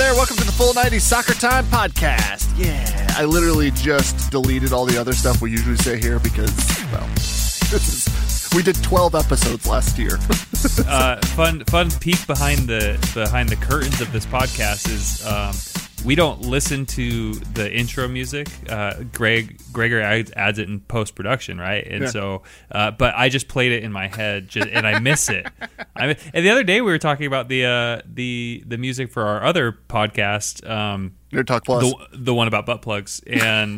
there. Welcome to the Full 90s Soccer Time podcast. Yeah, I literally just deleted all the other stuff we usually say here because, well, we did 12 episodes last year. Fun peek behind the curtains of this podcast is we don't listen to the intro music. Gregor adds it in post production, right? And so, but I just played it in my head, and I miss it. And the other day we were talking about the music for our other podcast, Nerd Talk Plus, the one about butt plugs, and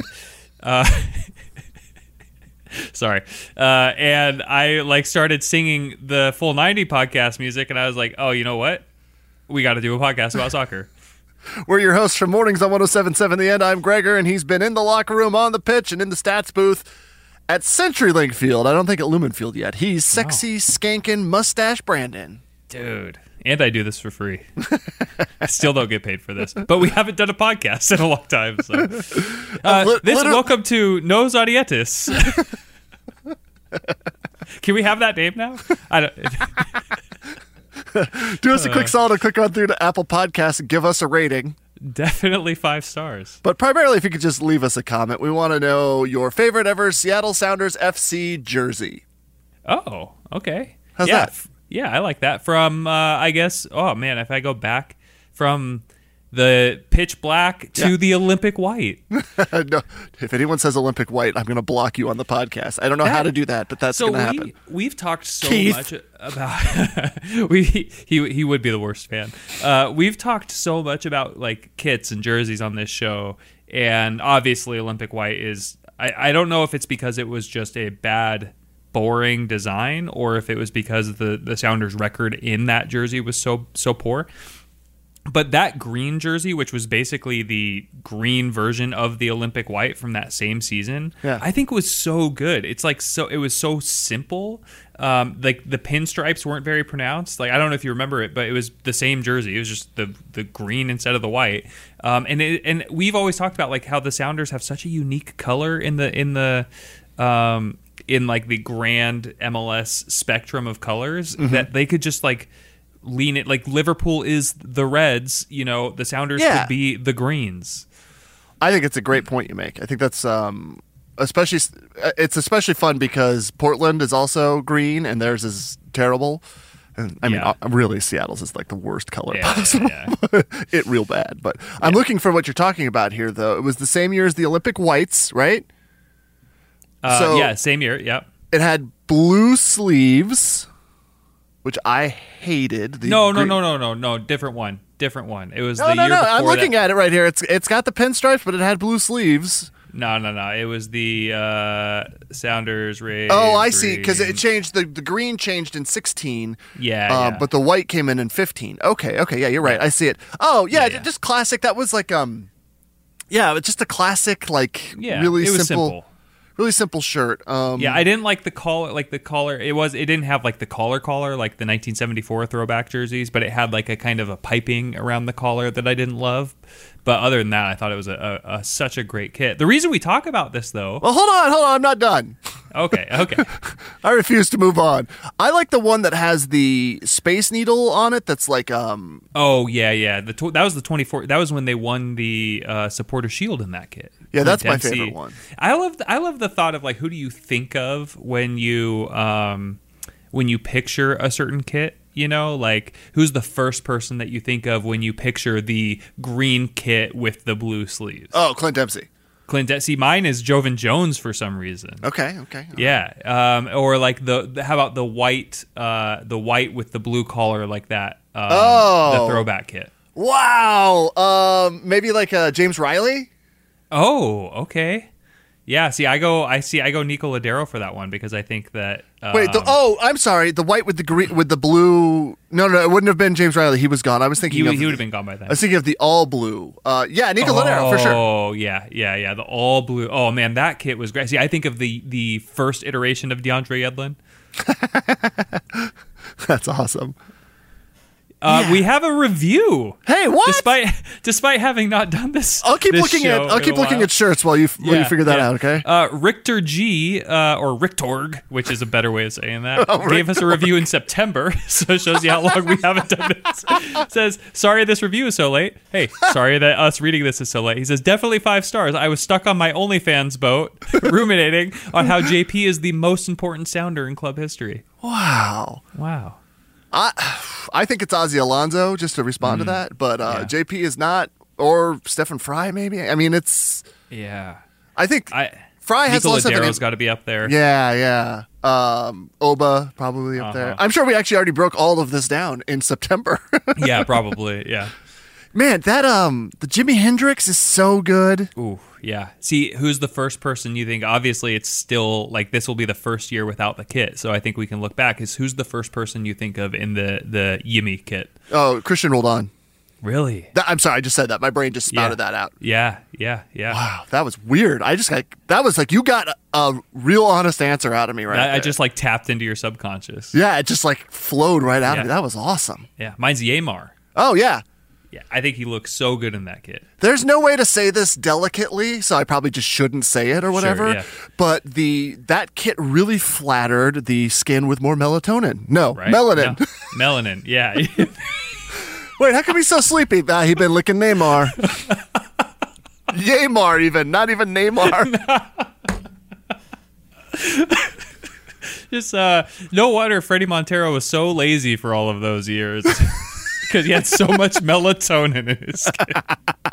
sorry, and I started singing the Full 90 podcast music, and I was like, oh, you know what? We got to do a podcast about soccer. We're your hosts from Mornings on 107.7 The End. I'm Gregor, and he's been in the locker room, on the pitch, and in the stats booth at CenturyLink Field. I don't think at Lumen Field yet. He's sexy, skanking, mustache Brandon. Dude. And I do this for free. I still don't get paid for this. But we haven't done a podcast in a long time. So. Welcome to Nos Audietis. Can we have that name now? I don't... Do us a quick solid and click on through to Apple Podcasts and give us a rating. Definitely 5 stars. But primarily, if you could just leave us a comment. We want to know your favorite ever Seattle Sounders FC jersey. Oh, okay. How's that? Yeah, I like that. From, I guess, oh man, if I go back from the pitch black to the Olympic white. No, if anyone says Olympic white, I'm going to block you on the podcast. I don't know how to do that, but that's going to happen. We've talked so Keith. much about he would be the worst fan. We've talked so much about like kits and jerseys on this show, and obviously Olympic white is. I don't know if it's because it was just a bad, boring design, or if it was because the Sounders' record in that jersey was so poor. But that green jersey, which was basically the green version of the Olympic white from that same season, I think was so good. It's like it was so simple. Like the pinstripes weren't very pronounced. Like I don't know if you remember it, but it was the same jersey. It was just the green instead of the white. And we've always talked about like how the Sounders have such a unique color in like the grand MLS spectrum of colors that they could just like lean it. Like Liverpool is the Reds, the Sounders could be the Greens. I think it's a great point you make. I think that's especially fun because Portland is also green and theirs is terrible. And I mean, really, Seattle's is like the worst color possible. It real bad. But I'm looking for what you're talking about here, though. It was the same year as the Olympic whites, right? Same year. Yep. It had blue sleeves, which I hated. No. Different one. It was the year before. I'm looking at it right here. It's got the pinstripes, but it had blue sleeves. No. It was the Sounders race. Oh, I see. Because it changed. The green changed in 16. Yeah. But the white came in 15. Okay. Yeah, you're right. I see it. Oh, yeah. Just classic. That was like it's just a classic, like really simple. Really simple shirt. I didn't like the collar. Like the collar, it didn't have like the collar like the 1974 throwback jerseys, but it had like a kind of a piping around the collar that I didn't love. But other than that, I thought it was such a great kit. The reason we talk about this, though. Well, hold on, I'm not done. Okay. I refuse to move on. I like the one that has the Space Needle on it. That's like Oh yeah. That was the 24. That was when they won the Supporter Shield in that kit. Yeah, that's my favorite one. I love the thought of like who do you think of when you picture a certain kit. Like who's the first person that you think of when you picture the green kit with the blue sleeves? Oh, Clint Dempsey. See, mine is Jovan Jones for some reason. Okay. Yeah. Or like how about the white with the blue collar like that? The throwback kit. Wow. Maybe like James Riley. Oh, okay. Yeah, I go Nico Ladero for that one because I think that. I'm sorry. The white with the green with the blue. No, it wouldn't have been James Riley. He was gone. I was thinking he would have been gone by then. I was thinking of the all blue. Nico Ladero for sure. Oh yeah. The all blue. Oh man, that kit was great. See, I think of the first iteration of DeAndre Yedlin. That's awesome. We have a review. Hey, what? Despite having not done this, I'll keep looking at shirts while you figure that out. Okay. Richter G or Richtorg, which is a better way of saying that, gave us a review in September, so it shows you how long we haven't done this. Says, sorry this review is so late. Hey, sorry that us reading this is so late. He says, definitely 5 stars. I was stuck on my OnlyFans boat, ruminating on how JP is the most important sounder in club history. Wow. I think it's Ozzy Alonso, just to respond to that, but JP is not, or Stefan Fry maybe. I mean, it's... Yeah. I think Fry has less of an... got to be up there. Yeah. Oba probably up there. I'm sure we actually already broke all of this down in September. Yeah, probably, yeah. Man, that the Jimi Hendrix is so good. Ooh, yeah. See, who's the first person you think? Obviously, it's still like this will be the first year without the kit, so I think we can look back. Who's the first person you think of in the Yimmy kit? Oh, Christian Roldan. Really? I'm sorry, I just said that. My brain just spouted that out. Yeah. Wow, that was weird. That was like you got a real honest answer out of me I just like tapped into your subconscious. Yeah, it just like flowed right out of me. That was awesome. Yeah, mine's Yamar. Oh yeah. Yeah, I think he looks so good in that kit. There's no way to say this delicately, so I probably just shouldn't say it or whatever. Sure, yeah. But that kit really flattered the skin with more melatonin. No, right? melanin. No. Melanin, yeah. Wait, how come he's so sleepy? He been licking Neymar. Yamar even, not even Neymar. Just no wonder Freddie Montero was so lazy for all of those years. Because he had so much melatonin in his skin.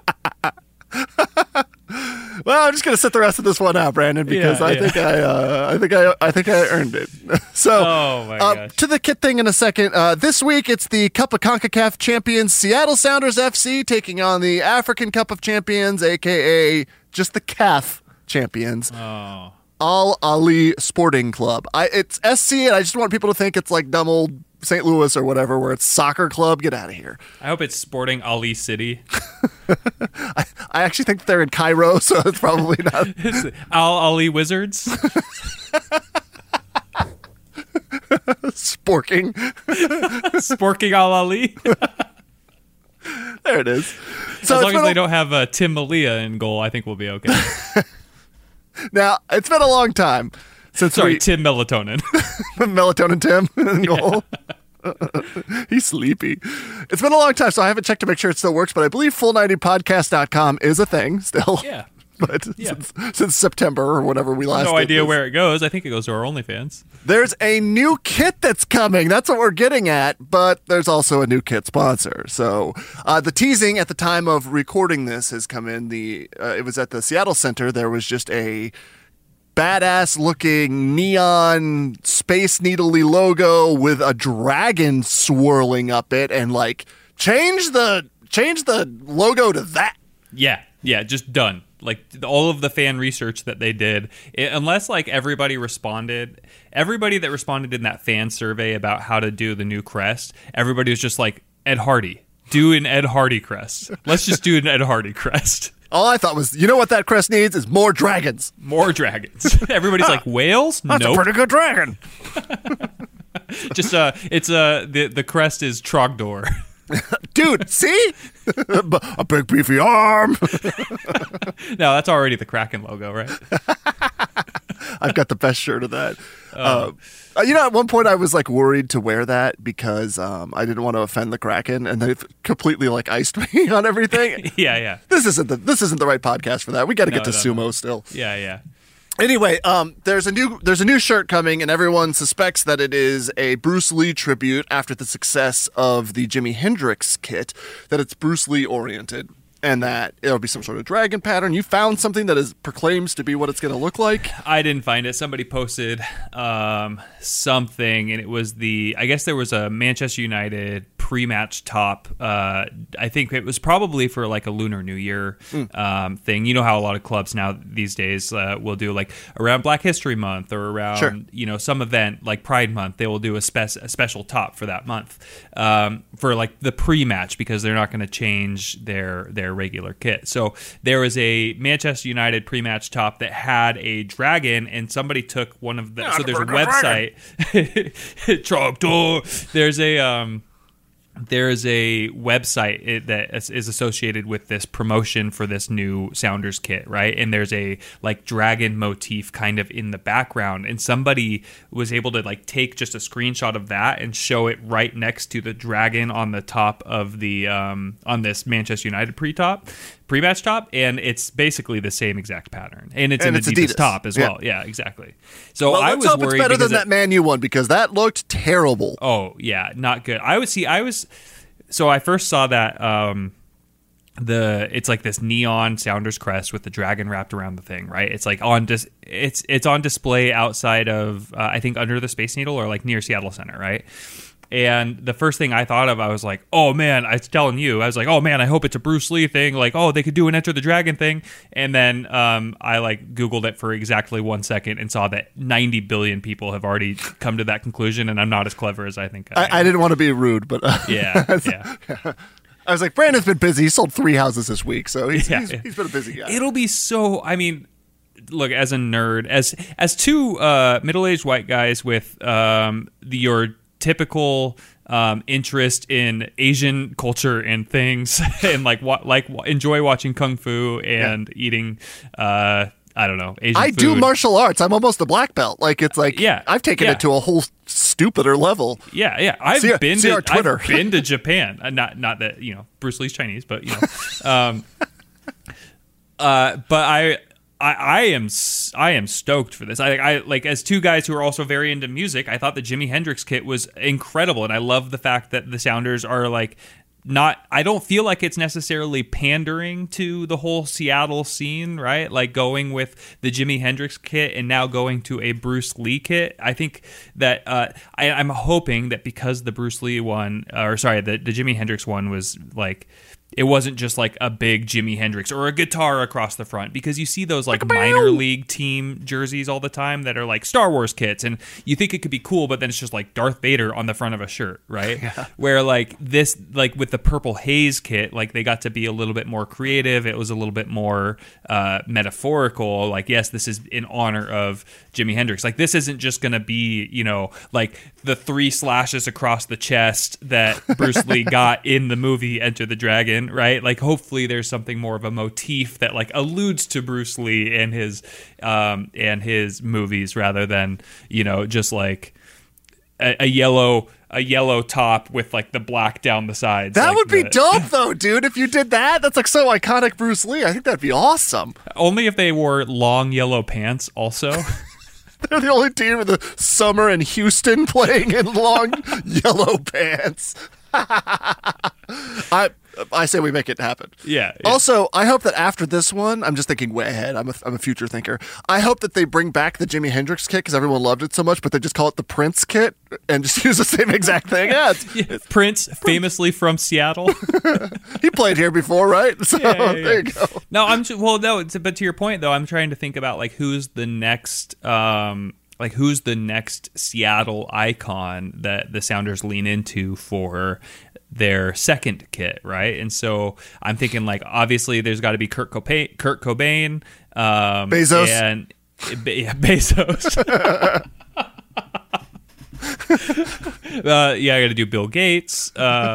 Well, I'm just gonna sit the rest of this one out, Brandon, because I think I earned it. So, oh my gosh. To the kit thing in a second. This week it's the Cup of CONCACAF champions, Seattle Sounders FC, taking on the African Cup of Champions, aka just the CAF champions. Oh. Al Ali Sporting Club. It's SC, and I just want people to think it's like dumb old St. Louis or whatever, where it's soccer club. Get out of here. I hope it's Sporting Ali City. I actually think they're in Cairo, so it's probably not. Al Ali Wizards. Sporking. Sporking Al Ali. There it is. So as long as they don't have Tim Malia in goal, I think we'll be okay. Now, it's been a long time since Tim Melatonin. Melatonin Tim in goal. He's sleepy. It's been a long time, so I haven't checked to make sure it still works, but I believe full90podcast.com is a thing still. Yeah. But since September or whatever we last no idea where it goes. I think it goes to our OnlyFans. There's a new kit that's coming. That's what we're getting at, but there's also a new kit sponsor. So the teasing at the time of recording this has come in. It was at the Seattle Center. There was just a badass-looking neon Space Needle-y logo with a dragon swirling up it, and like change the logo to that. Yeah, just done. Like all of the fan research that they did, unless like everybody that responded in that fan survey about how to do the new crest, everybody was just like, Ed Hardy, do an Ed Hardy crest. Let's just do an Ed Hardy crest. All I thought was, you know what that crest needs is more dragons. More dragons. Everybody's like, whales? That's a pretty good dragon. Just the crest is Trogdor. Dude, see? A big beefy arm. No, that's already the Kraken logo, right? I've got the best shirt of that. At one point I was like worried to wear that because I didn't want to offend the Kraken, and they completely like iced me on everything. Yeah. This isn't the right podcast for that. We got to get to sumo still. Yeah. Anyway, there's a new shirt coming, and everyone suspects that it is a Bruce Lee tribute after the success of the Jimi Hendrix kit, that it's Bruce Lee oriented, and that it'll be some sort of dragon pattern. You found something that proclaims to be what it's going to look like? I didn't find it. Somebody posted something, and it was I guess there was a Manchester United pre-match top. I think it was probably for like a Lunar New Year thing. You know how a lot of clubs now these days will do like around Black History Month or around some event like Pride Month. They will do a special top for that month for like the pre-match, because they're not going to change their regular kit. So there was a Manchester United pre-match top that had a dragon, and somebody took one of the. So there's a website. Trogdor. There's there's a website that is associated with this promotion for this new Sounders kit, right? And there's a like dragon motif kind of in the background, and somebody was able to like take just a screenshot of that and show it right next to the dragon on the top of the on this Manchester United pre-match top, and it's basically the same exact pattern, and it's an Adidas top as well. Yeah, exactly. So well, I let's was hope worried it's better than that Man U one, because that looked terrible. Oh yeah, not good. So I first saw that it's like this neon Sounders crest with the dragon wrapped around the thing, right? It's like it's on display outside of I think under the Space Needle or like near Seattle Center, right? And the first thing I thought of, I was like, oh man, I hope it's a Bruce Lee thing. Like, oh, they could do an Enter the Dragon thing. And then I like Googled it for exactly 1 second and saw that 90 billion people have already come to that conclusion. And I'm not as clever as I think I am. I didn't want to be rude, but yeah. I was like, Brandon's been busy. He sold 3 houses this week. So he's been a busy guy. It'll be so, I mean, look, as a nerd, as two middle-aged white guys with your typical interest in Asian culture and things, and enjoy watching kung fu and eating I don't know, Asian food. do martial arts. I'm almost a black belt. Like it's like I've taken it to a whole stupider level. Yeah. I've been to Japan. Not that, you know, Bruce Lee's Chinese, but you know. But I am stoked for this. I like, as two guys who are also very into music, I thought the Jimi Hendrix kit was incredible, and I love the fact that the Sounders are like I don't feel like it's necessarily pandering to the whole Seattle scene, right? Like going with the Jimi Hendrix kit and now going to a Bruce Lee kit. I think that I'm hoping that because the Bruce Lee one, the Jimi Hendrix one was like, it wasn't just like a big Jimi Hendrix or a guitar across the front, because you see those like minor league team jerseys all the time that are like Star Wars kits, and you think it could be cool, but then it's just like Darth Vader on the front of a shirt, right? Yeah. Where like this, like with the Purple Haze kit, like they got to be a little bit more creative. It was a little bit more metaphorical. Like, yes, this is in honor of Jimi Hendrix. Like, this isn't just going to be, you know, like the 3 slashes across the chest that Bruce Lee got in the movie Enter the Dragon, right? Like, hopefully there's something more of a motif that like alludes to Bruce Lee and his movies, rather than, you know, just like a yellow top with like the black down the sides. That would be dope though, dude. If you did that, that's like so iconic Bruce Lee. I think that'd be awesome. Only if they wore long yellow pants also. They're the only team in the summer in Houston playing in long yellow pants. I say we make it happen. Yeah. Also, I hope that after this one, I'm just thinking way ahead. I'm a future thinker. I hope that they bring back the Jimi Hendrix kit, because everyone loved it so much, but they just call it the Prince kit and just use the same exact thing. Yeah, Prince, famously from Seattle. He played here before, right? So there you go. No, but to your point though, I'm trying to think about like who's the next Seattle icon that the Sounders lean into for their second kit, right? And so I'm thinking like, obviously there's got to be Kurt Cobain, Bezos, and Bezos. I got to do Bill Gates.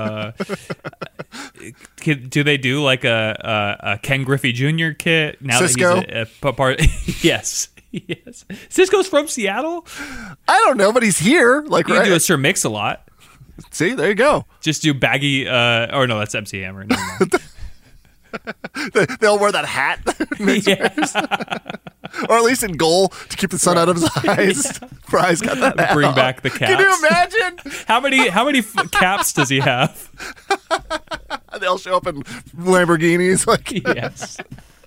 Do they do like a Ken Griffey Jr. kit now Cisco? that he's a part? Yes. Yes. Cisco's from Seattle? I don't know, but he's here. Like, you can do a Sir Mix-a-Lot. See, there you go. Just do baggy. No, that's MC Hammer. Never mind. They'll wear that hat. Or at least in goal to keep the sun out of his eyes. Yeah. Fry's got that hat. Bring back the caps. Can you imagine? How many caps does he have? They'll show up in Lamborghinis. Like, yes.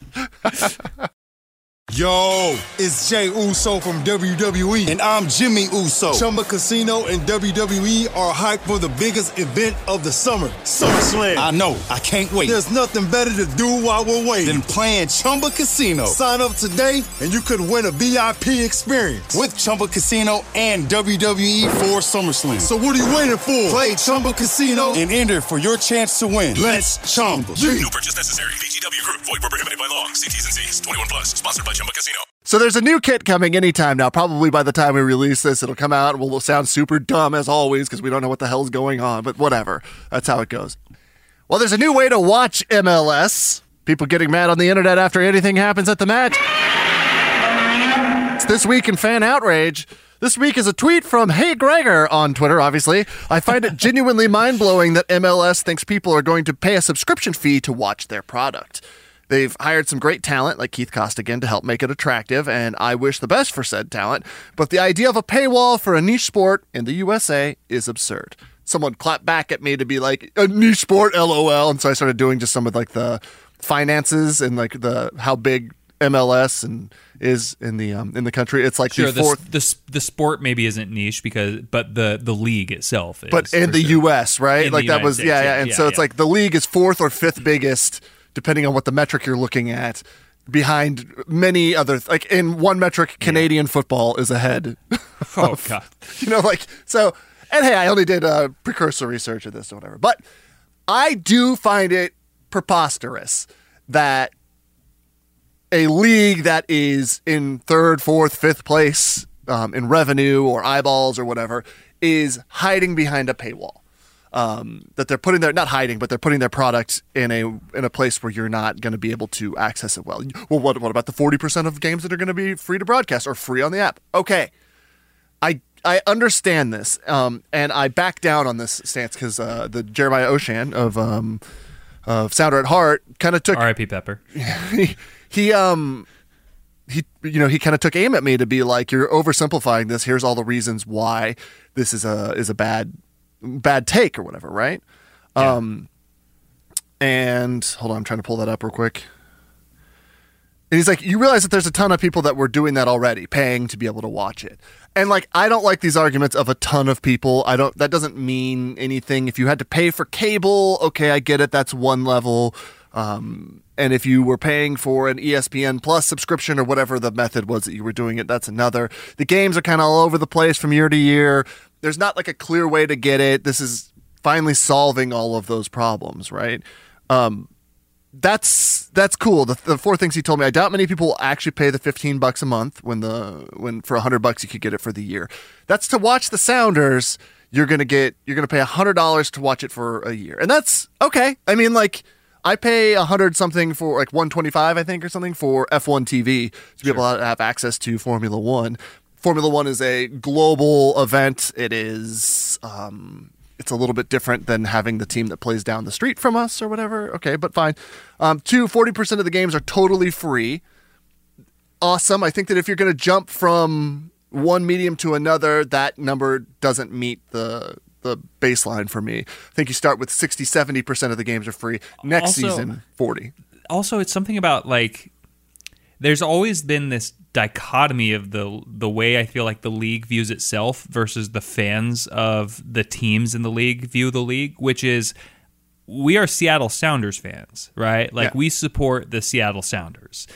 Yo, it's Jay Uso from WWE, and I'm Jimmy Uso. Chumba Casino and WWE are hyped for the biggest event of the summer, SummerSlam. I know, I can't wait. There's nothing better to do while we're waiting than playing Chumba Casino. Sign up today, and you could win a VIP experience with Chumba Casino and WWE for SummerSlam. So what are you waiting for? Play Chumba Casino and enter for your chance to win. Let's Chumba. No purchase necessary. VGW Group. Void where prohibited by law. See T's and C's. 21 plus. Sponsored by Chumba Chumba Casino. So there's a new kit coming anytime now. Probably by the time we release this, it'll come out. We'll sound super dumb as always because we don't know what the hell's going on, but whatever. That's how it goes. Well, there's a new way to watch MLS. People getting mad on the internet after anything happens at the match. It's This Week in Fan Outrage. This week is a tweet from Hey Gregor on Twitter, obviously. I find it genuinely mind-blowing that MLS thinks people are going to pay a subscription fee to watch their product. They've hired some great talent like Keith Costigan to help make it attractive, and I wish the best for said talent, but the idea of a paywall for a niche sport in the USA is absurd. Someone clapped back at me to be like, a niche sport, LOL, and so I started doing just some of like the finances and like the how big MLS and is in the country. It's like sure, the fourth. The sport maybe isn't niche but the league itself is. But in the US, right? In like the that United was States, and so it's like the league is fourth or fifth biggest, depending on what the metric you're looking at, behind many other like in one metric, Canadian football is ahead. Oh God, like so. And hey, I only did precursor research of this or whatever, but I do find it preposterous that a league that is in third, fourth, fifth place in revenue or eyeballs or whatever is hiding behind a paywall. That they're putting not hiding, but they're putting their product in a place where you're not going to be able to access it well. Well, what about the 40% of games that are going to be free to broadcast or free on the app? Okay, I understand this, and I back down on this stance because the Jeremiah Oshan of Sounder at Heart kind of took R.I.P. Pepper. He kind of took aim at me to be like, you're oversimplifying this. Here's all the reasons why this is a bad take or whatever, right? Yeah. And hold on, I'm trying to pull that up real quick. And he's like, you realize that there's a ton of people that were doing that already, paying to be able to watch it. And like, I don't like these arguments of a ton of people. That doesn't mean anything. If you had to pay for cable, okay, I get it. That's one level. And if you were paying for an ESPN Plus subscription or whatever the method was that you were doing it, that's another. The games are kind of all over the place from year to year. There's not like a clear way to get it. This is finally solving all of those problems, right? That's cool. The four things he told me. I doubt many people will actually pay the $15 a month when for $100 you could get it for the year. That's to watch the Sounders. You're gonna pay $100 to watch it for a year, and that's okay. I mean, like, I pay $100 something for like $125, I think, or something for F1 TV to be able to have access to Formula One. Formula One is a global event. It is. It's a little bit different than having the team that plays down the street from us or whatever. Okay, but fine. 40% of the games are totally free. Awesome. I think that if you're going to jump from one medium to another, that number doesn't meet the baseline for me. I think you start with 60-70% of the games are free. Next season, 40. Also, it's something about like there's always been this dichotomy of the way I feel like the league views itself versus the fans of the teams in the league view the league, which is we are Seattle Sounders fans, right? Like we support the Seattle Sounders.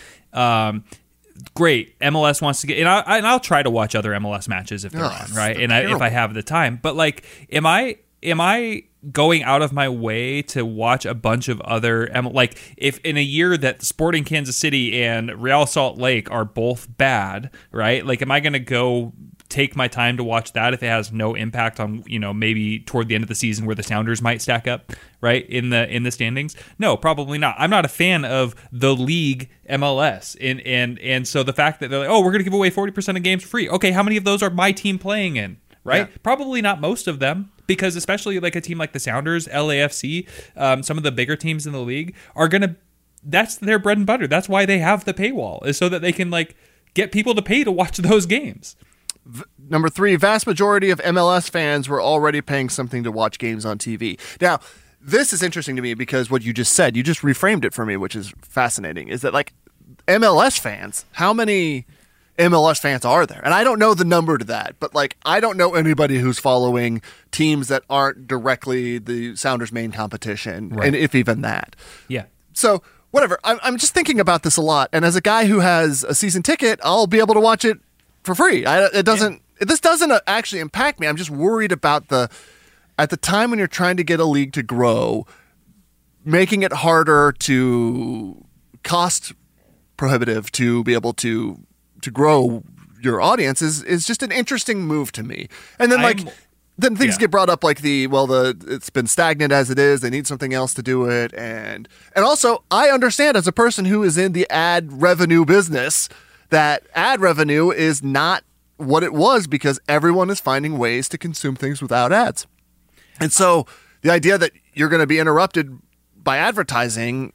Great. MLS wants to get, and I'll try to watch other MLS matches if they're on, right? And if I have the time, but like, am I going out of my way to watch a bunch of other, like, if in a year that Sporting Kansas City and Real Salt Lake are both bad, right? Like, am I going to go take my time to watch that if it has no impact on, maybe toward the end of the season where the Sounders might stack up, right, in the standings? No, probably not. I'm not a fan of the league MLS, and so the fact that they're like, oh, we're going to give away 40% of games free. Okay, how many of those are my team playing in, right? Yeah. Probably not most of them. Because especially like a team like the Sounders, LAFC, some of the bigger teams in the league are that's their bread and butter. That's why they have the paywall, is so that they can like get people to pay to watch those games. Number 3, vast majority of MLS fans were already paying something to watch games on TV. Now, this is interesting to me because what you just said, you just reframed it for me, which is fascinating, is that like MLS fans, how many MLS fans are there? And I don't know the number to that, but like I don't know anybody who's following teams that aren't directly the Sounders' main competition, right. And if even that. Yeah. So whatever. I'm just thinking about this a lot, and as a guy who has a season ticket, I'll be able to watch it for free. This doesn't actually impact me. I'm just worried about at the time when you're trying to get a league to grow, making it harder to cost prohibitive to be able to grow your audience is just an interesting move to me. And then then things get brought up like it's been stagnant as it is. They need something else to do it. And also I understand as a person who is in the ad revenue business that ad revenue is not what it was because everyone is finding ways to consume things without ads. And so the idea that you're going to be interrupted by advertising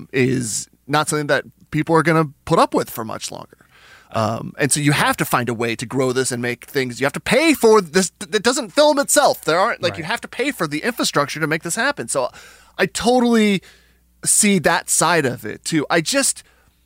is not something that people are going to put up with for much longer. And so you have to find a way to grow this and make things. You have to pay for this. It doesn't film itself. There aren't you have to pay for the infrastructure to make this happen. So I totally see that side of it too. I just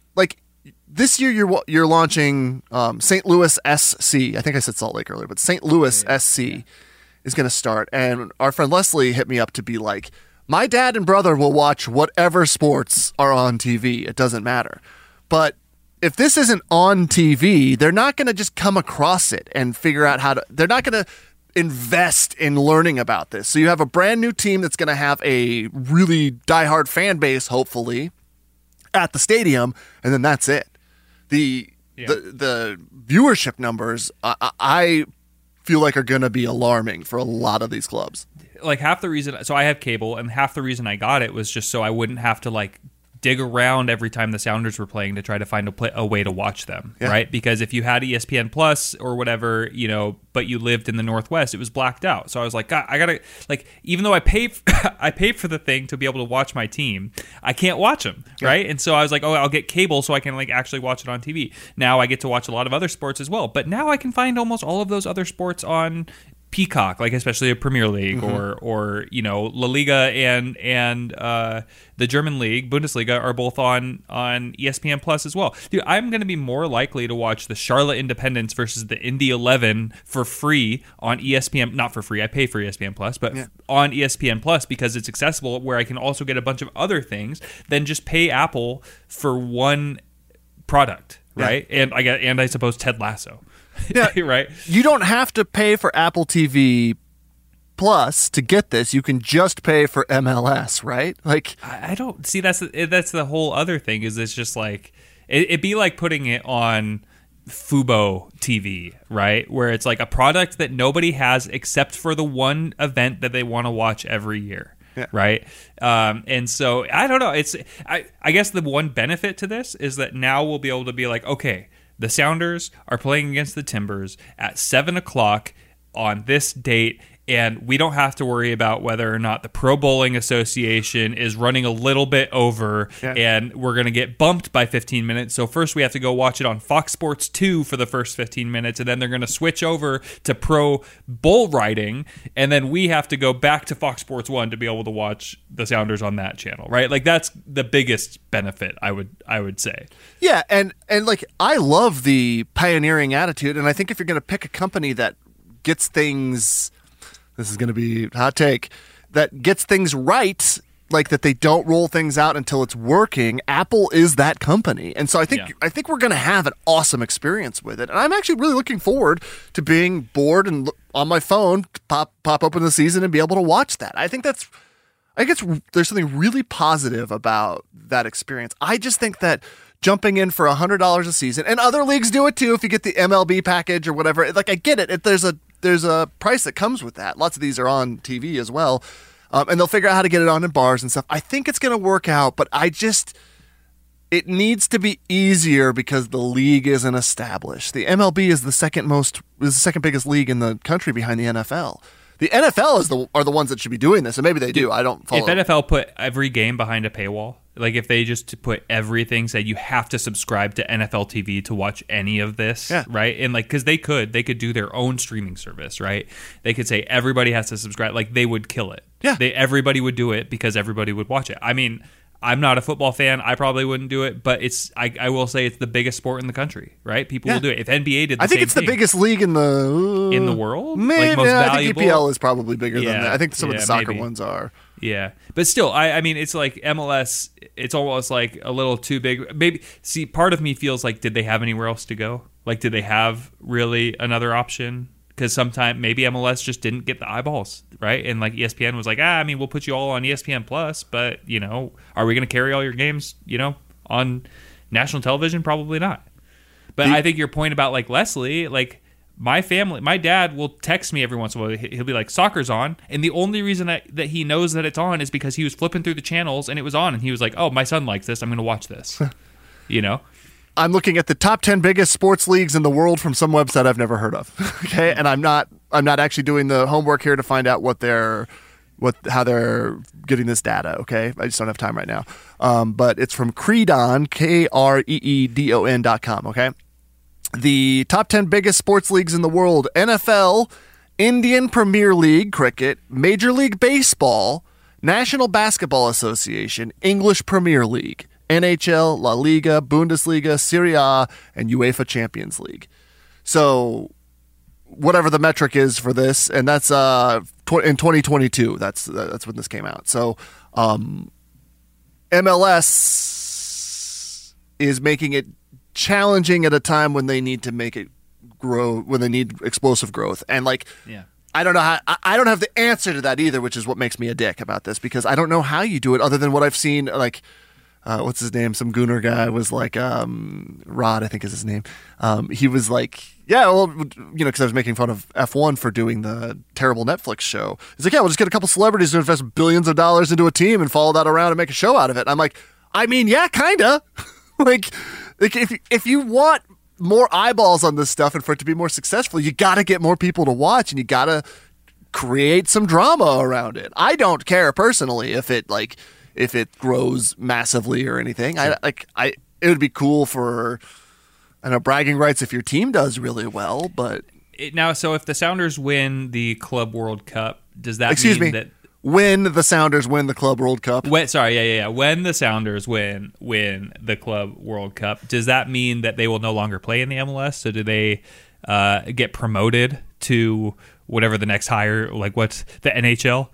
this year you're launching St. Louis SC. I think I said Salt Lake earlier, but St. Louis SC is going to start. And our friend Leslie hit me up to be like, my dad and brother will watch whatever sports are on TV. It doesn't matter. But if this isn't on TV, they're not going to just come across it and figure out they're not going to invest in learning about this. So you have a brand new team that's going to have a really diehard fan base, hopefully, at the stadium, and then that's it. The viewership numbers, I feel like are going to be alarming for a lot of these clubs. Like half the reason, so I have cable, and half the reason I got it was just so I wouldn't have to dig around every time the Sounders were playing to try to find a way to watch them, right? Because if you had ESPN Plus or whatever, but you lived in the Northwest, it was blacked out. So I was like, God, I gotta even though I pay for the thing to be able to watch my team, I can't watch them, right? And so I was like, I'll get cable so I can actually watch it on TV. Now I get to watch a lot of other sports as well, but now I can find almost all of those other sports on Peacock, especially a Premier League or La Liga and the German league, Bundesliga, are both on ESPN Plus as well. Dude, I'm going to be more likely to watch the Charlotte Independence versus the Indy 11 for free on ESPN. Not for free, I pay for ESPN Plus, but on ESPN Plus because it's accessible, where I can also get a bunch of other things than just pay Apple for one product, right? And I suppose Ted Lasso. Yeah, right. You don't have to pay for Apple TV Plus to get this. You can just pay for MLS, right? I don't see that's the whole other thing. Is it's just it'd be like putting it on Fubo TV, right? Where it's like a product that nobody has except for the one event that they want to watch every year. Yeah. Right. And so I don't know. I guess the one benefit to this is that now we'll be able to be like, okay, the Sounders are playing against the Timbers at 7:00 on this date, and we don't have to worry about whether or not the Pro Bowling Association is running a little bit over, and we're going to get bumped by 15 minutes. So first we have to go watch it on Fox Sports 2 for the first 15 minutes, and then they're going to switch over to Pro Bull Riding, and then we have to go back to Fox Sports 1 to be able to watch the Sounders on that channel, right? That's the biggest benefit, I would say. Yeah, and I love the pioneering attitude, and I think if you're going to pick a company that gets things... This is going to be a hot take, that gets things right, that they don't roll things out until it's working. Apple is that company. And so I think we're going to have an awesome experience with it. And I'm actually really looking forward to being bored and on my phone, pop open the season and be able to watch that. I think there's something really positive about that experience. I just think that jumping in for $100 a season, and other leagues do it too if you get the MLB package or whatever. I get it. There's a price that comes with that. Lots of these are on TV as well. And they'll figure out how to get it on in bars and stuff. I think it's going to work out, but it needs to be easier because the league isn't established. The MLB is the second biggest league in the country behind the NFL. The NFL are the ones that should be doing this, and maybe they do. I don't follow. If NFL put every game behind a paywall, if they just put everything, say you have to subscribe to NFL TV to watch any of this, right? And because they could do their own streaming service, right? They could say everybody has to subscribe. They would kill it. Yeah, everybody would do it because everybody would watch it. I mean, I'm not a football fan. I probably wouldn't do it, but I will say it's the biggest sport in the country, right? People will do it. If NBA did the same thing. I think it's the biggest league in the world? Maybe, most I valuable? think EPL is probably bigger than that. I think some of the soccer ones are. Yeah. But still, I mean, it's like MLS, it's almost like a little too big. Maybe, see, part of me feels like, did they have anywhere else to go? Did they have really another option? Because sometimes maybe MLS just didn't get the eyeballs, right? And ESPN was like, we'll put you all on ESPN Plus, but, are we going to carry all your games, on National television, probably not. But I think your point about like Leslie, like my family, my dad will text me every once in a while. He'll be like, soccer's on. And the only reason that he knows that it's on is because he was flipping through the channels and it was on. And he was like, oh, my son likes this. I'm going to watch this. You know? I'm looking at the top 10 biggest sports leagues in the world from some website I've never heard of. Okay. And I'm not actually doing the homework here to find out how they're getting this data. Okay. I just don't have time right now. But it's from Creedon, KREEDON.com. Okay. The top 10 biggest sports leagues in the world: NFL, Indian Premier League Cricket, Major League Baseball, National Basketball Association, English Premier League, NHL, La Liga, Bundesliga, Serie A, and UEFA Champions League. So whatever the metric is for this, and that's in 2022. That's when this came out. So MLS is making it challenging at a time when they need to make it grow, when they need explosive growth. And like, I don't know I don't have the answer to that either, which is what makes me a dick about this, because I don't know how you do it other than what I've seen. Like, what's his name? Some Gooner guy was like, Rod, I think is his name. He was like, yeah, well, you know, because I was making fun of F1 for doing the terrible Netflix show. He's like, yeah, we'll just get a couple celebrities to invest billions of dollars into a team and follow that around and make a show out of it. And I'm like, I mean, yeah, kinda. like if you want more eyeballs on this stuff and for it to be more successful, you got to get more people to watch and you got to create some drama around it. I don't care personally if it grows massively or anything. It would be cool for, I know, bragging rights if your team does really well, but so if the Sounders win the Club World Cup, does that mean that when the Sounders win the Club World Cup? When the Sounders win the Club World Cup, does that mean that they will no longer play in the MLS? So do they get promoted to whatever the next higher, like what's the NHL?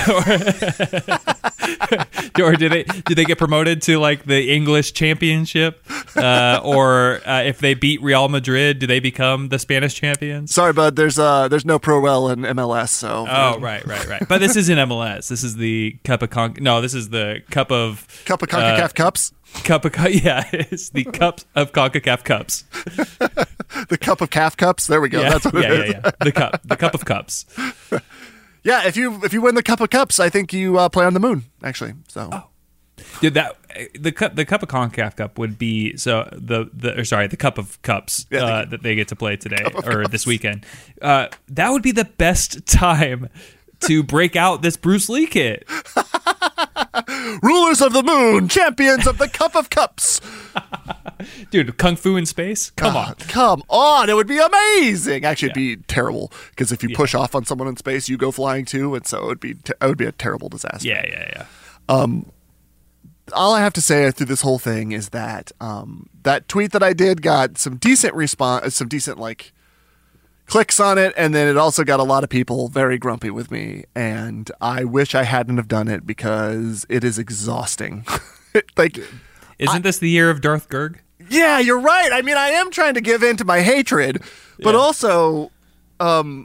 Or do they get promoted to like the English Championship? Or if they beat Real Madrid, do they become the Spanish champions? Sorry, bud. There's no Pro-Rel in MLS. So right. But this isn't MLS. This is the Cup of this is the Cup of CONCACAF Cups. It's the Cup of CONCACAF Cups. The Cup of Calf Cups. There we go. That's what it is. Yeah. The Cup of Cups. Yeah, if you win the Cup of Cups, I think you play on the moon. Actually, so. Dude, the Cup of CONCACAF Cup would be the Cup of Cups that they get to play today or this weekend. That would be the best time to break out this Bruce Lee kit. Rulers of the moon, champions of the Cup of Cups. Dude, Kung Fu in space? Come on. It would be amazing. Actually, it'd be terrible because if you push off on someone in space, you go flying too, and so it would be a terrible disaster. Yeah. All I have to say through this whole thing is that that tweet that I did got some decent response, some decent like clicks on it, and then it also got a lot of people very grumpy with me, and I wish I hadn't have done it because it is exhausting. Isn't this the year of Darth Gerg? Yeah, you're right. I mean, I am trying to give in to my hatred, but also on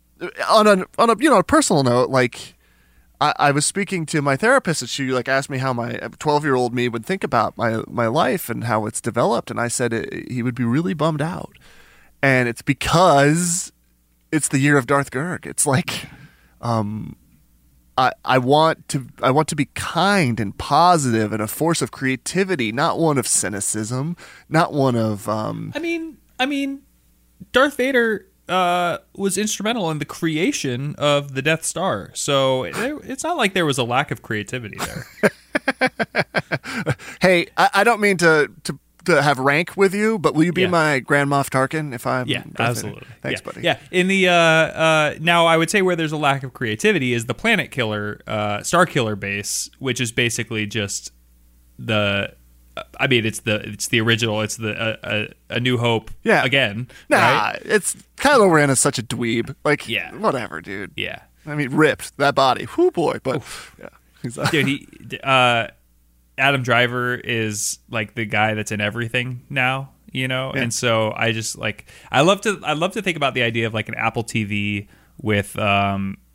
a personal note, like I was speaking to my therapist, and she like asked me how my 12-year-old me would think about my life and how it's developed, and I said he would be really bummed out. And it's because it's the year of Darth Gerg. It's like, I want to be kind and positive and a force of creativity, not one of cynicism, not one of. I mean, Darth Vader was instrumental in the creation of the Death Star, so it's not like there was a lack of creativity there. Hey, I don't mean to have rank with you, but will you be my Grand Moff Tarkin if I'm? Yeah, absolutely. Thanks, buddy. Yeah, in the now I would say where there's a lack of creativity is the Planet Killer, Star Killer base, which is basically just the. I mean, it's the original. It's the A New Hope. Yeah. Again. Nah, right? It's Kylo Ren is such a dweeb. Like, whatever, dude. Yeah. I mean, ripped that body. Whoo boy, but dude, Adam Driver is like the guy that's in everything now, you know? Yeah. And so I just like I love to think about the idea of like an Apple TV with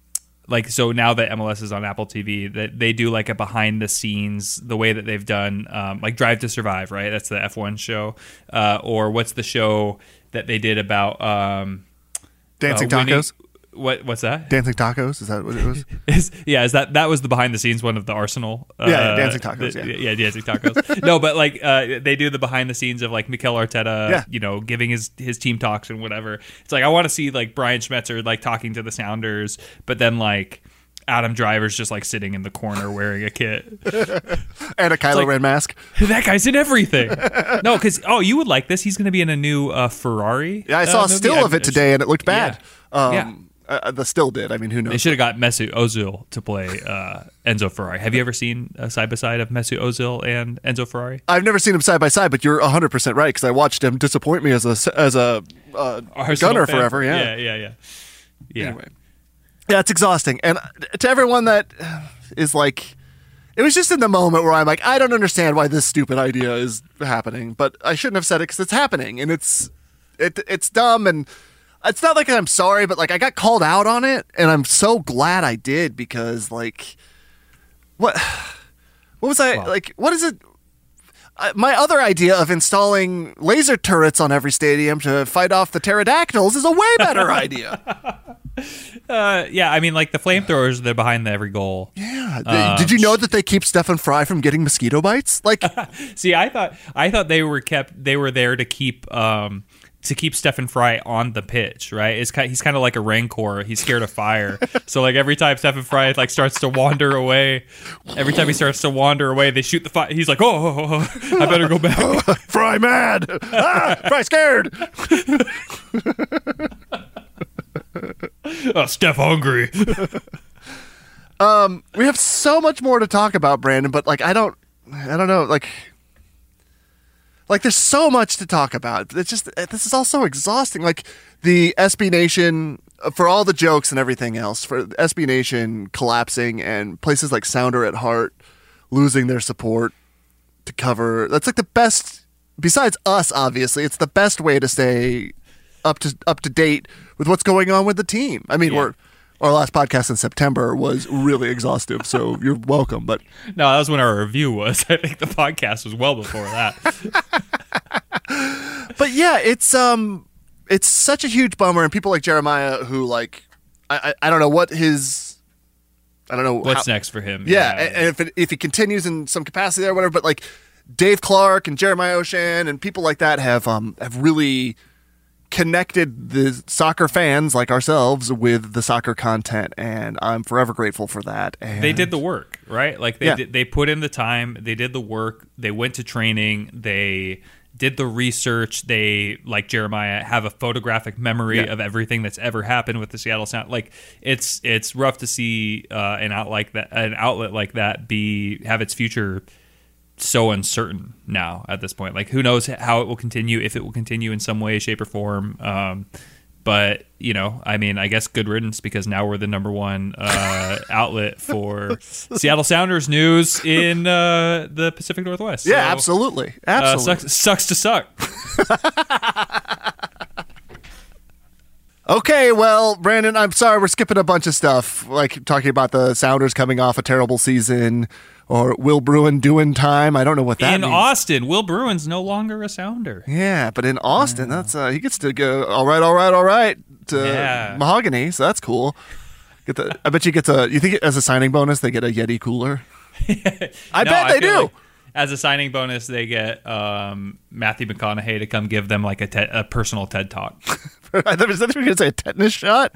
like, so now that MLS is on Apple TV, that they do like a behind the scenes, the way that they've done, like Drive to Survive, right? That's the F1 show. Or what's the show that they did about Dancing Tacos? What's that? Dancing Tacos? Is that what it was? Is that was the behind the scenes one of the Arsenal? Dancing Tacos. Dancing Tacos. No, but like they do the behind the scenes of like Mikel Arteta, giving his team talks and whatever. It's like I want to see like Brian Schmetzer like talking to the Sounders, but then like Adam Driver's just like sitting in the corner wearing a kit and a Kylo Ren mask. That guy's in everything. No, because you would like this. He's going to be in a new Ferrari. Yeah, I saw a still of it today, and it looked bad. Yeah. The still did. I mean, who knows? They should have got Mesut Ozil to play Enzo Ferrari. Have you ever seen a side-by-side of Mesut Ozil and Enzo Ferrari? I've never seen him side-by-side, but you're 100% right, because I watched him disappoint me as a gunner forever. Yeah. Anyway. Yeah, it's exhausting. And to everyone that is like, it was just in the moment where I'm like, I don't understand why this stupid idea is happening, but I shouldn't have said it because it's happening, and it's dumb, and it's not like I'm sorry, but like I got called out on it, and I'm so glad I did, because like, what was I like? What is it? My other idea of installing laser turrets on every stadium to fight off the pterodactyls is a way better idea. I mean, like the flamethrowers, they're behind every goal. Yeah. Did you know that they keep Stefan Fry from getting mosquito bites? Like, see, I thought they were there to keep Stefan Fry on the pitch, right? He's kind of like a rancor. He's scared of fire. So like every time Stefan Fry like starts to wander away, they shoot the fire. He's like, oh, I better go back. Fry mad. Fry scared. Steph hungry. We have so much more to talk about, Brandon, but like I don't know, like there's so much to talk about. It's just, this is all so exhausting. Like the SB Nation, for all the jokes and everything else, for SB Nation collapsing and places like Sounder at Heart losing their support to cover. That's like the best, besides us, obviously, it's the best way to stay up to date with what's going on with the team. I mean, our last podcast in September was really exhaustive, so you're welcome. But no, that was when our review was. I think the podcast was well before that. But yeah, it's such a huge bummer, and people like Jeremiah, who like I don't know what his, I don't know what's next for him. Yeah, and if he continues in some capacity there or whatever, but like Dave Clark and Jeremiah Oshan and people like that have really connected the soccer fans like ourselves with the soccer content, and I'm forever grateful for that. And they did the work, right? Like they put in the time, they did the work, they went to training, they did the research, they, like Jeremiah, have a photographic memory of everything that's ever happened with the Seattle Sound. Like it's rough to see an outlet like that have its future so uncertain now at this point. Like, who knows how it will continue, if it will continue in some way, shape, or form. But, I mean, I guess good riddance, because now we're the number one outlet for Seattle Sounders news in the Pacific Northwest. Yeah, so, absolutely. Sucks to suck. Okay, well, Brandon, I'm sorry we're skipping a bunch of stuff, like talking about the Sounders coming off a terrible season, or Will Bruin doing time. I don't know what that means. In Austin, Will Bruin's no longer a Sounder. Yeah, but in Austin, that's he gets to go all right to Mahogany, so that's cool. I bet you get to. You think as a signing bonus they get a Yeti cooler? I bet they do. Like as a signing bonus, they get Matthew McConaughey to come give them like a personal TED talk. I thought you were going to say a tetanus shot.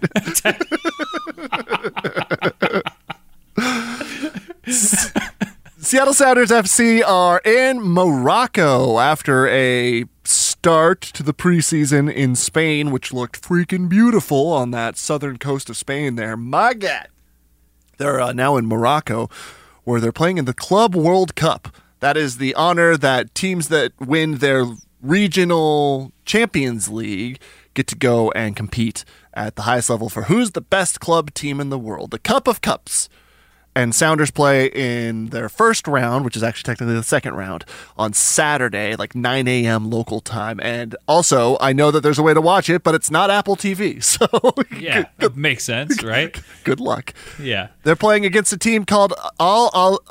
Seattle Sounders FC are in Morocco after a start to the preseason in Spain, which looked freaking beautiful on that southern coast of Spain there. My God. They're now in Morocco, where they're playing in the Club World Cup. That is the honor that teams that win their regional Champions League get to go and compete at the highest level for who's the best club team in the world. The Cup of Cups. And Sounders play in their first round, which is actually technically the second round, on Saturday, like 9 a.m. local time. And also, I know that there's a way to watch it, but it's not Apple TV. So yeah, it makes sense, right? Good luck. Yeah. They're playing against a team called Al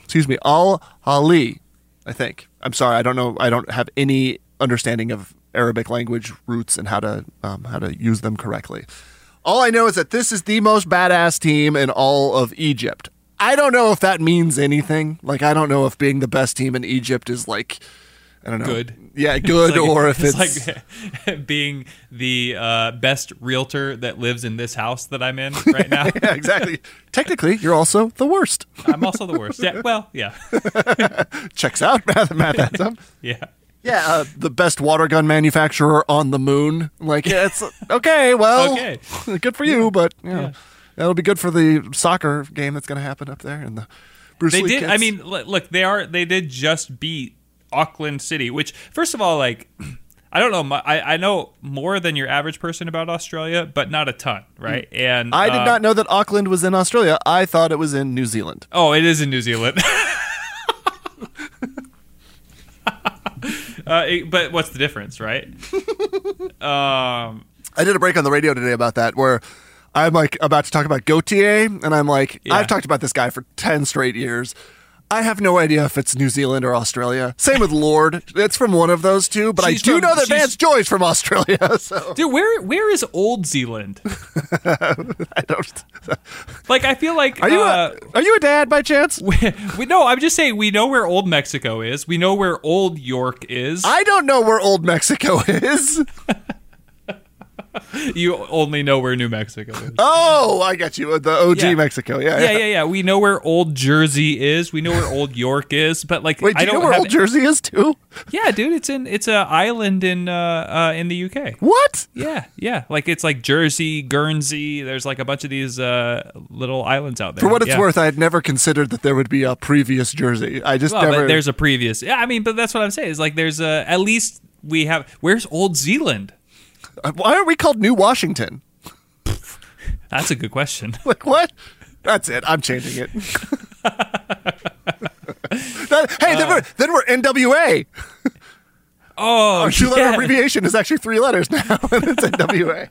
Ali, I think. I'm sorry, I don't know. I don't have any understanding of Arabic language roots and how to use them correctly. All I know is that this is the most badass team in all of Egypt. I don't know if that means anything. Like, I don't know if being the best team in Egypt is like, I don't know. Good. Yeah, good, like, or if it's like being the best realtor that lives in this house that I'm in right now. Yeah, exactly. Technically, you're also the worst. I'm also the worst. Yeah, well, yeah. Checks out, Matt. Yeah. Yeah, the best water gun manufacturer on the moon. Like, yeah, it's okay. Well, okay. Good for you, but that'll be good for the soccer game that's going to happen up there. And the Bruce Lee did. kids. I mean, look, they did just beat Auckland City, which, first of all, like, I don't know. I know more than your average person about Australia, but not a ton, right? And I did not know that Auckland was in Australia. I thought it was in New Zealand. Oh, it is in New Zealand. But what's the difference, right? I did a break on the radio today about that where I'm like about to talk about Gautier, and I'm like, I've talked about this guy for 10 straight years. I have no idea if it's New Zealand or Australia. Same with Lord. It's from one of those two, but I do know that Vance Joy's from Australia. So. Dude, where is Old Zealand? I don't. Like, I feel like... Are you a dad by chance? No, I'm just saying we know where Old Mexico is. We know where Old York is. I don't know where Old Mexico is. You only know where New Mexico is. Oh, I got you. The OG Mexico. Yeah. We know where Old Jersey is. We know where Old York is. But like, wait, do you know where Old Jersey is too? Yeah, dude. It's an island in the UK. What? Yeah. Like, it's like Jersey, Guernsey. There's like a bunch of these little islands out there. For what it's worth, I had never considered that there would be a previous Jersey. I just never. But there's a previous. Yeah, I mean, but that's what I'm saying. Is like there's at least we have. Where's Old Zealand? Why aren't we called New Washington? That's a good question. Like, what? That's it. I'm changing it. Then we're NWA. Oh, our two-letter abbreviation is actually 3 letters now, and it's NWA.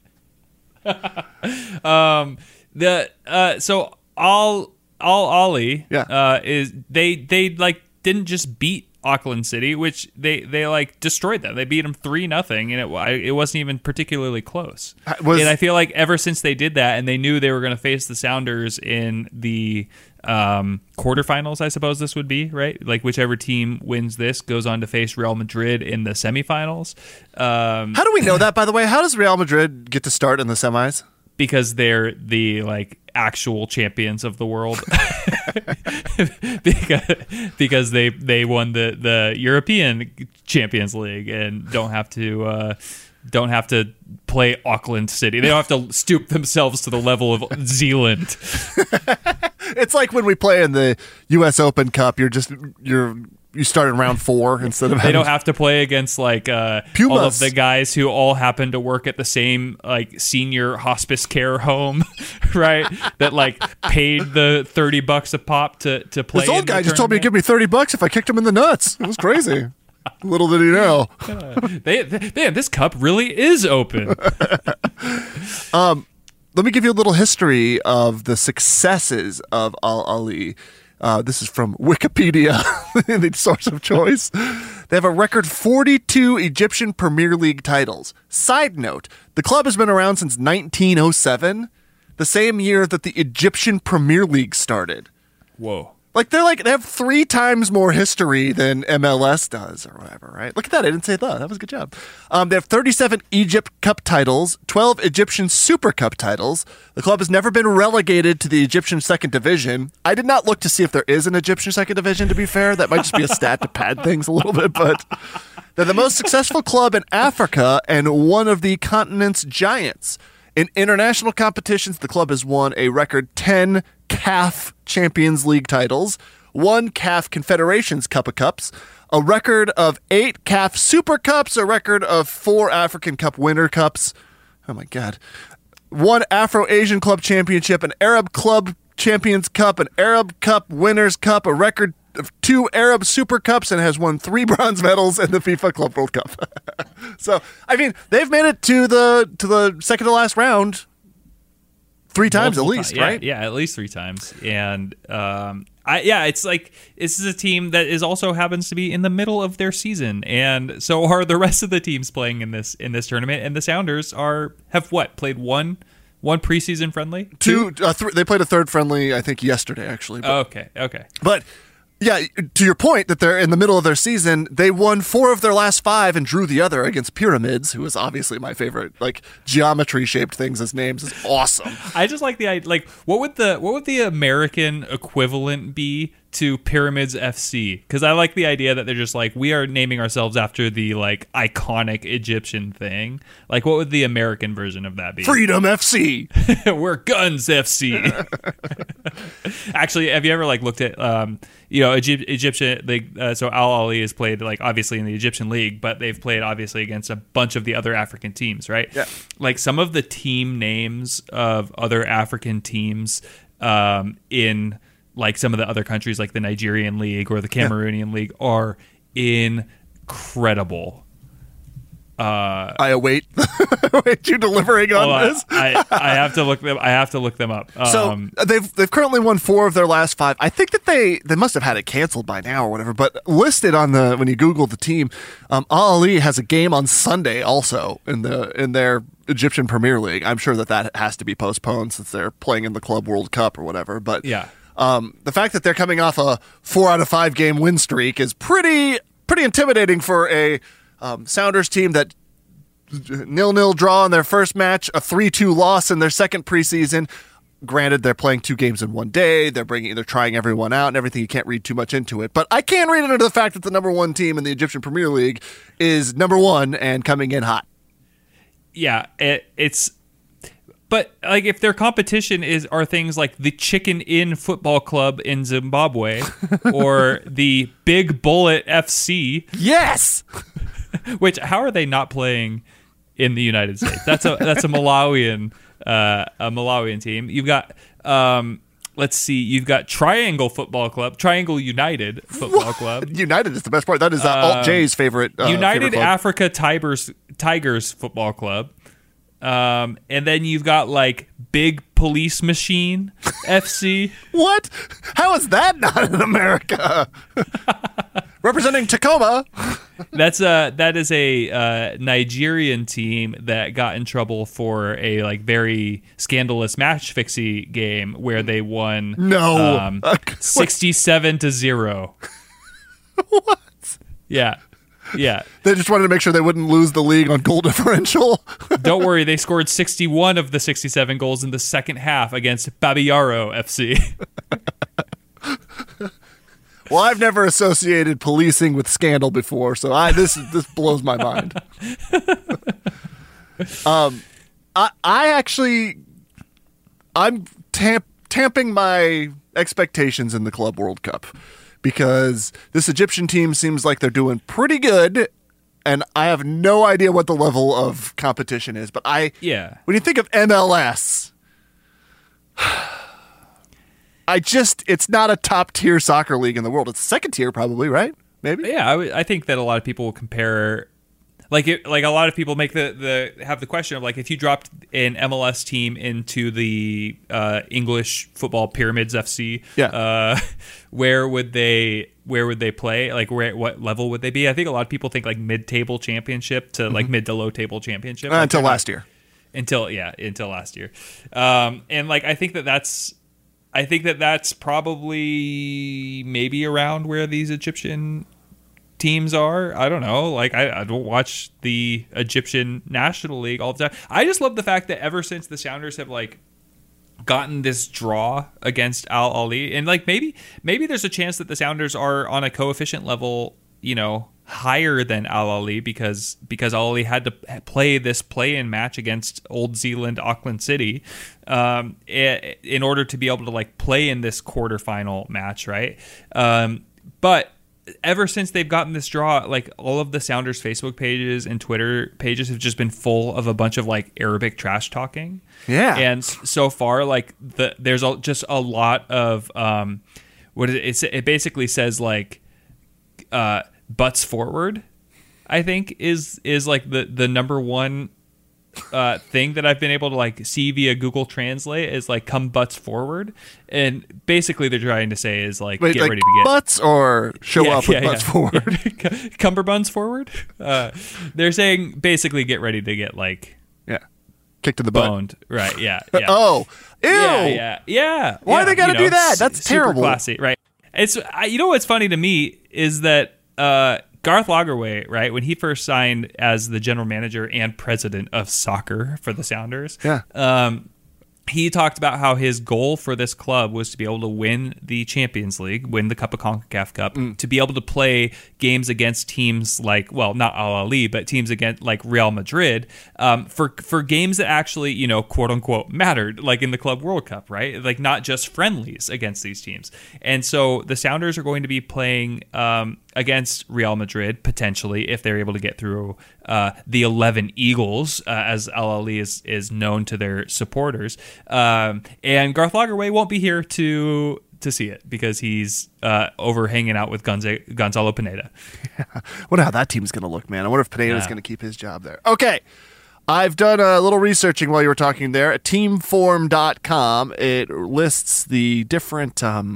So Al Ali is they like didn't just beat Auckland City, which they like destroyed them. They beat them 3-0, and it wasn't even particularly close. And I feel like ever since they did that, and they knew they were going to face the Sounders in the quarterfinals, I suppose this would be, right? Like, whichever team wins this goes on to face Real Madrid in the semifinals. How do we know that, by the way? How does Real Madrid get to start in the semis? Because they're the like actual champions of the world. because they won the European Champions League and don't have to play Auckland City. They don't have to stoop themselves to the level of Zealand. It's like when we play in the US Open Cup, you start in round 4 instead of they don't have to play against like all of the guys who all happen to work at the same like senior hospice care home, right? That like paid the $30 a pop to play. This old guy just told me to give me $30 if I kicked him in the nuts. It was crazy. Little did he know. This cup really is open. Let me give you a little history of the successes of Al Ali. This is from Wikipedia, the source of choice. They have a record 42 Egyptian Premier League titles. Side note, the club has been around since 1907, the same year that the Egyptian Premier League started. Whoa. Like, they have 3 times more history than MLS does or whatever, right? Look at that. I didn't say that. That was a good job. They have 37 Egypt Cup titles, 12 Egyptian Super Cup titles. The club has never been relegated to the Egyptian Second Division. I did not look to see if there is an Egyptian Second Division, to be fair. That might just be a stat to pad things a little bit, but they're the most successful club in Africa and one of the continent's giants. In international competitions, the club has won a record 10 CAF Champions League titles, 1 CAF Confederations Cup of Cups, a record of 8 CAF Super Cups, a record of 4 African Cup Winter Cups. Oh my God. 1 Afro-Asian Club Championship, an Arab Club Champions Cup, an Arab Cup Winners' Cup, a record of 2 Arab Super Cups, and has won 3 bronze medals in the FIFA Club World Cup. So, I mean, they've made it to the second to last round 3 times at least, right? Yeah, at least 3 times. And it's like this is a team that is also happens to be in the middle of their season, and so are the rest of the teams playing in this tournament. And the Sounders have played one preseason friendly? 2, 3, they played a third friendly, I think, yesterday actually. But, okay. But yeah, to your point that they're in the middle of their season, they won 4 of their last 5 and drew the other against Pyramids, who is obviously my favorite. Like, geometry-shaped things as names is awesome. I just like the idea. Like, what would the American equivalent be to Pyramids FC? Because I like the idea that they're just like, we are naming ourselves after the like iconic Egyptian thing. Like, what would the American version of that be? Freedom FC. We're Guns FC. Actually, have you ever like looked at Egyptian? So Al Ahly has played like obviously in the Egyptian league, but they've played obviously against a bunch of the other African teams, right? Yeah. Like some of the team names of other African teams in like some of the other countries, like the Nigerian league or the Cameroonian league, are incredible. I await you delivering on this. I have to look them. I have to look them up. So they've currently won 4 of their last 5. I think that they must have had it canceled by now or whatever. But listed on when you Google the team, Al Ahly has a game on Sunday also in their Egyptian Premier League. I'm sure that has to be postponed since they're playing in the Club World Cup or whatever. But yeah. The fact that they're coming off a 4 out of 5 game win streak is pretty intimidating for a Sounders team that 0-0 draw in their first match, a 3-2 loss in their second preseason. Granted, they're playing 2 games in one day. They're trying everyone out and everything. You can't read too much into it. But I can read it into the fact that the number 1 team in the Egyptian Premier League is number 1 and coming in hot. Yeah, it's... But like, if their competition are things like the Chicken Inn Football Club in Zimbabwe or the Big Bullet FC, yes. Which how are they not playing in the United States? That's a Malawian team. You've got let's see, you've got Triangle Football Club, Triangle United Football Club. United is the best part. That is Alt J's favorite. United favorite club. Africa Tigers Football Club. And then you've got like Big Police Machine FC. What? How is that not in America? Representing Tacoma. That is a Nigerian team that got in trouble for a like very scandalous match fixing game where they won 67-0. What? Yeah. They just wanted to make sure they wouldn't lose the league on goal differential. Don't worry, they scored 61 of the 67 goals in the second half against Babayaro FC. Well, I've never associated policing with scandal before, so this blows my mind. I'm tamping my expectations in the Club World Cup because this Egyptian team seems like they're doing pretty good, and I have no idea what the level of competition is. But when you think of MLS, it's not a top tier soccer league in the world. It's second tier, probably, right? Maybe. Yeah, I think that a lot of people will compare. Like a lot of people make have the question of like, if you dropped an MLS team into the English football Pyramids FC, where would they play? Like what level would they be? I think a lot of people think like mid-table championship to like mid to low table championship until last year. Until last year, and like I think that's probably maybe around where these Egyptian teams are. I don't know. Like I don't watch the Egyptian National League all the time. I just love the fact that ever since the Sounders have like gotten this draw against Al Ahly, and like maybe there's a chance that the Sounders are on a coefficient level, higher than Al Ahly because Al Ahly had to play this play-in match against Old Zealand Auckland City in order to be able to like play in this quarterfinal match, right? But ever since they've gotten this draw, like all of the Sounders Facebook pages and Twitter pages have just been full of a bunch of like Arabic trash talking. Yeah. And so far, like there's just a lot of what is it? It basically says like butts forward, I think is like the number one thing that I've been able to like see via Google Translate is like come butts forward, and basically they're trying to say is like get like ready to get butts or show up with butts forward. Cumberbuns forward. They're saying basically get ready to get like kicked in the boned. butt. Right? Yeah. Oh, ew. Yeah. Why they gotta do that? That's terrible. Classy, right? It's you know what's funny to me is that Garth Lagerwey, right, when he first signed as the general manager and president of soccer for the Sounders, he talked about how his goal for this club was to be able to win the Champions League, win the Cup of CONCACAF Cup, to be able to play games against teams like, well, not Al Ahly, but teams against like Real Madrid, for games that actually, you know, quote unquote mattered, like in the Club World Cup, right? Like not just friendlies against these teams. And so the Sounders are going to be playing against Real Madrid, potentially, if they're able to get through the 11 Eagles, as Al Ahly is known to their supporters. And Garth Lagerwey won't be here to see it because he's over hanging out with Gonzalo Pineda. I wonder how that team's going to look, man. I wonder if Pineda's going to keep his job there. Okay. I've done a little researching while you were talking there at teamform.com. It lists the different,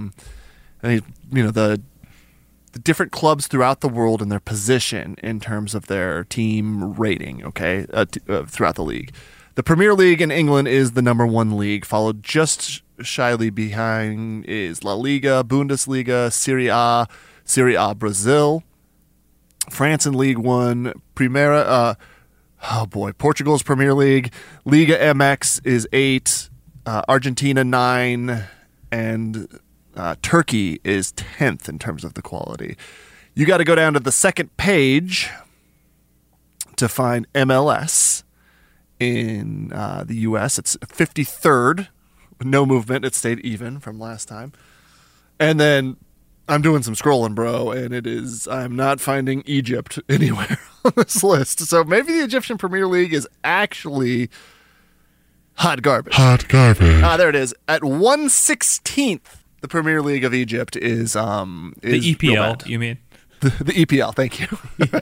the different clubs throughout the world and their position in terms of their team rating, okay, throughout the league. The Premier League in England is the number one league, followed just shyly behind is La Liga, Bundesliga, Serie A Brazil, France in League One, Primera, Portugal's Premier League, Liga MX is 8, Argentina 9, and Turkey is 10th in terms of the quality. You got to go down to the second page to find MLS. In the U.S., it's 53rd. No movement. It stayed even from last time. And then I'm doing some scrolling, bro, and I'm not finding Egypt anywhere on this list. So maybe the Egyptian Premier League is actually hot garbage. Hot garbage. There it is. At 1/16th, the Premier League of Egypt is the EPL, you mean? The EPL, thank you.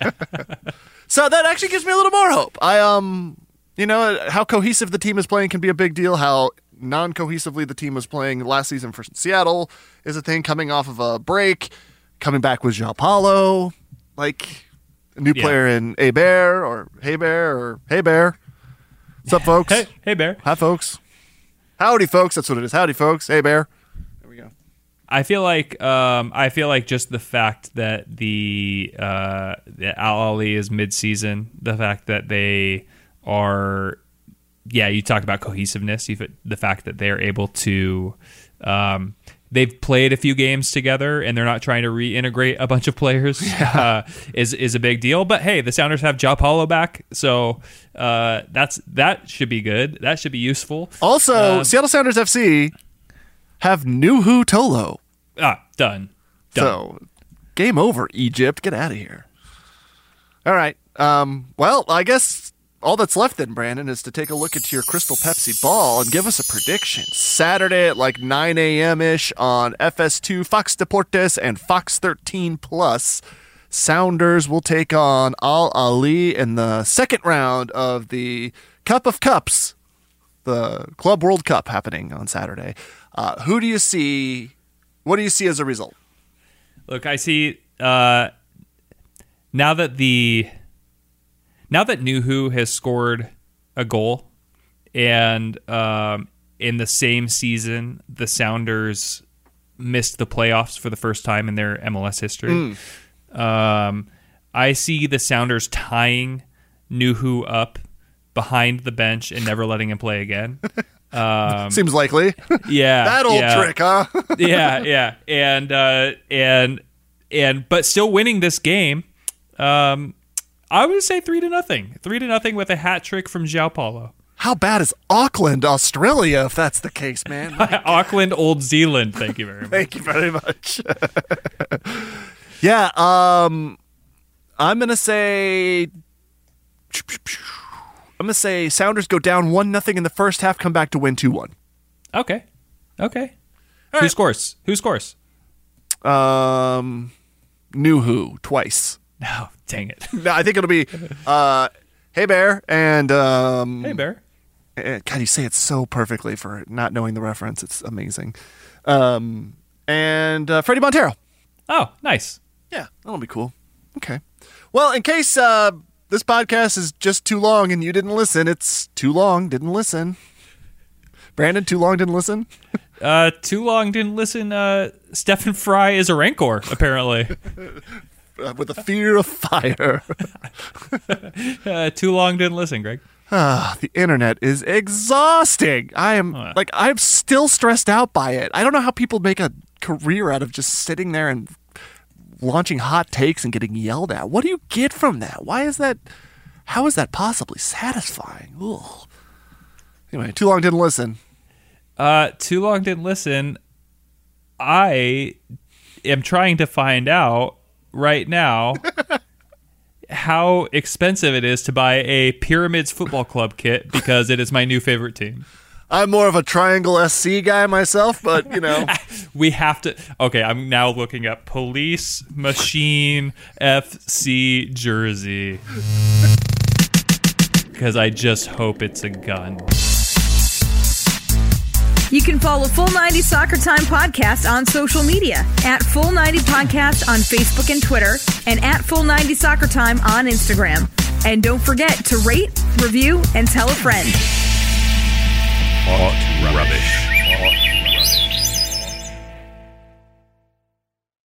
So that actually gives me a little more hope. You know, how cohesive the team is playing can be a big deal. How non-cohesively the team was playing last season for Seattle is a thing, coming off of a break, coming back with João Paulo, like a new player in Bear or Hey Bear. What's up, folks? Hey, Bear. Hi, folks. Howdy, folks. That's what it is. Howdy, folks. Hey, Bear. There we go. I feel like just the fact that the Al Ahly is mid-season, the fact that they are, you talk about cohesiveness, the fact that they're able to, they've played a few games together and they're not trying to reintegrate a bunch of players, is a big deal. But hey, the Sounders have João Paulo back, so that should be good. That should be useful. Also, Seattle Sounders FC have Nuhu Tolo. Done. So, game over, Egypt. Get out of here. All right. Well, I guess all that's left then, Brandon, is to take a look at your Crystal Pepsi ball and give us a prediction. Saturday at like 9 a.m.-ish on FS2, Fox Deportes, and Fox 13 Plus. Sounders will take on Al Ahly in the second round of the Cup of Cups, the Club World Cup happening on Saturday. Who do you see? What do you see as a result? Look, I see now that Nuhu has scored a goal, and in the same season, the Sounders missed the playoffs for the first time in their MLS history. I see the Sounders tying Nuhu up behind the bench and never letting him play again. Seems likely. Yeah. That old trick, huh? Yeah. And but still winning this game. I would say 3-0. 3-0 with a hat trick from João Paulo. How bad is Auckland, Australia, if that's the case, man? Auckland, Old Zealand. Thank you very much. Thank you very much. Yeah. I'm gonna say Sounders go down 1-0 in the first half, come back to win 2-1. Okay. Who right. scores? New twice. No, dang it. No, I think it'll be Hey Bear and Hey Bear. God, you say it so perfectly for not knowing the reference. It's amazing. And Freddie Montero. Oh, nice. Yeah, that'll be cool. Okay. Well, in case this podcast is just too long and you didn't listen, it's too long, didn't listen. Brandon, too long, didn't listen? Too long, didn't listen. Stephen Fry is a Rancor, apparently. With a fear of fire. Too long, didn't listen, Greg. The internet is exhausting. I'm still stressed out by it. I don't know how people make a career out of just sitting there and launching hot takes and getting yelled at. What do you get from that? Why is that? How is that possibly satisfying? Ugh. Anyway, too long didn't listen. Too long didn't listen. I am trying to find out right now how expensive it is to buy a Pyramids Football Club kit because it is my new favorite team. I'm more of a Triangle SC guy myself, but, you know. We have to... Okay, I'm now looking up Police Machine FC jersey. Because I just hope it's a gun. You can follow Full 90 Soccer Time Podcast on social media at Full 90 Podcast on Facebook and Twitter and at Full 90 Soccer Time on Instagram. And don't forget to rate, review, and tell a friend.